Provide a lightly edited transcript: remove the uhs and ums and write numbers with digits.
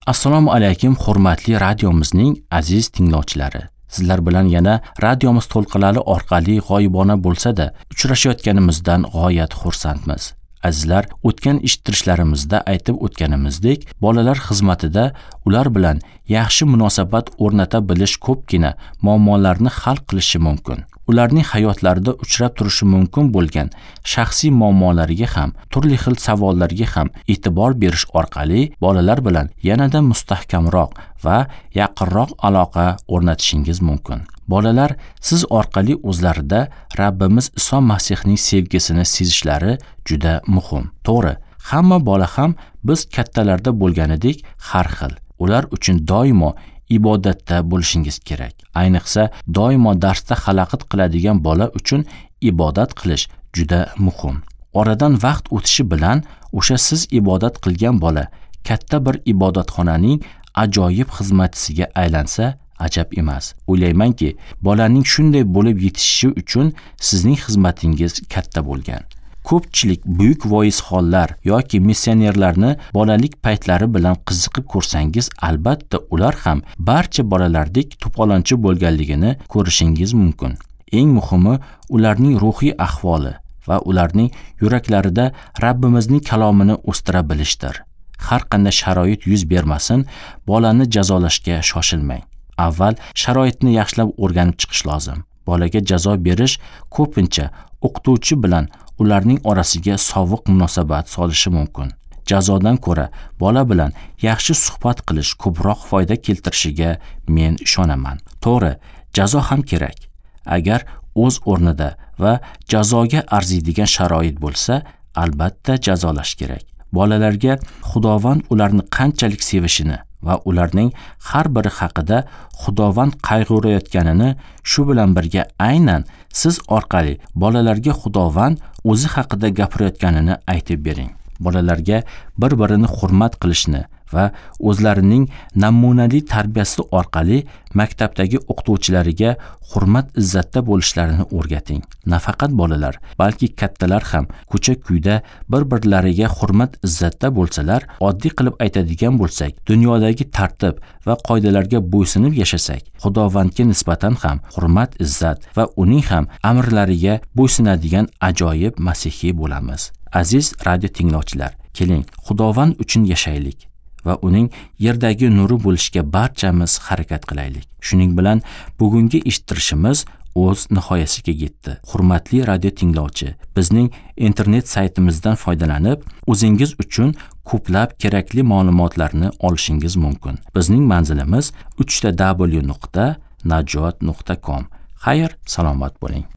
Assalomu alaykum, hurmatli radiomizning aziz tinglovchilari. Sizlar bilan yana radiomiz to'lqinlari orqali g'oyibona bo'lsa-da uchrashayotganimizdan g'oyat xursandmiz. Azizlar, o'tgan eshittirishlarimizda aytib o'tganimizdek, bolalar xizmatida ular bilan yaxshi munosabat o'rnata bilish ko'pgina muammolarni hal qilishi mumkin. Ularning hayotlarida uchrab turishi mumkin bo'lgan shaxsiy muammolariga ham, turli xil savollarga ham e'tibor berish orqali bolalar bilan yanada mustahkamroq va yaqinroq aloqa o'rnatishingiz mumkin. Bolalar siz orqali o'zlarida Rabbimiz Iso Masihning sevgisini sezishlari juda muhim. To'g'ri, hamma bola ham biz kattalarda bo'lganidek har xil. Ular uchun doimo ibodatda bo'lishingiz kerak. Ayniqsa, doimo darsda xalaqit qiladigan bola uchun ibodat qilish juda muhim. Oradan vaqt o'tishi bilan o'sha siz ibodat qilgan bola katta bir ibodatxonaning ajoyib xizmatchisiga aylansa, ajab emas. O'ylaymanki, bolaning shunday bo'lib yetishishi uchun sizning xizmatingiz katta bo'lgan. Ko'pchilik buyuk voizxonlar yoki missionerlarni bolalik paytlari bilan qiziqib ko'rsangiz, albatta ular ham barcha bolalardek to'polonchi bo'lganligini ko'rishingiz mumkin. Eng muhimi ularning ruhiy ahvoli va ularning yuraklarida Rabbimizning kalomini o'stira bilishdir. Har qanday sharoit yuz bermasin, bolani jazolashga shoshilmang. Avval sharoitni yaxshilab o'rganib chiqish lozim. Bolaga jazo berish ko'pincha o'qituvchi bilan ularning orasiga sovuq munosabat solishi mumkin. Jazodan ko'ra bola bilan yaxshi suhbat qilish ko'proq foyda keltirishiga men ishonaman. To'g'ri, jazo ham kerak. Agar o'z o'rnida va jazoga arziydigan sharoit bo'lsa, albatta jazolash kerak. Bolalarga Xudovand ularni qanchalik sevishini va ularning har biri haqida Xudovand qayg'urayotganini, shu bilan birga aynan siz orqali bolalarga Xudovand o'zi haqida gapirayotganini aytib bering. Bolalarga bir-birini hurmat qilishni va o'zlarining namunali tarbiyasi orqali maktabdagi o'qituvchilariga hurmat-izzatda bo'lishlarini o'rgating. Nafaqat bolalar, balki kattalar ham ko'cha-kuyda bir-birlariga hurmat-izzatda bo'lsalar, oddiy qilib aytadigan bo'lsak, dunyodagi tartib va qoidalarga bo'ysunib yashasak, Xudovandga nisbatan ham hurmat-izzat va uning ham amrlariga bo'ysunadigan ajoyib masihiy bo'lamiz. Aziz radio tinglovchilar, keling, Xudovand uchun yashaylik va uning yerdagi nuri bo'lishga barchamiz harakat qilaylik. Shuning bilan bugungi eshittirishimiz o'z nihoyasiga yetdi. Hurmatli radio tinglovchi, bizning internet saytimizdan foydalanib, o'zingiz uchun ko'plab kerakli ma'lumotlarni olishingiz mumkin. Bizning manzilimiz www.najot.com. Xayr, salomat bo'ling.